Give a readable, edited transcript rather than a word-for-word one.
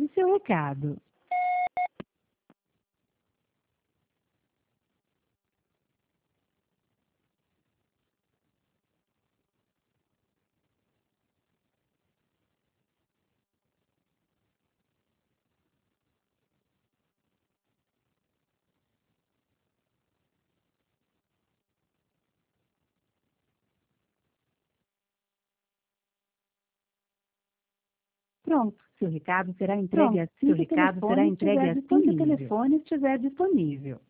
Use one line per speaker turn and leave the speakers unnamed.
seu recado. Pronto, seu recado será entregue assim que o telefone estiver disponível.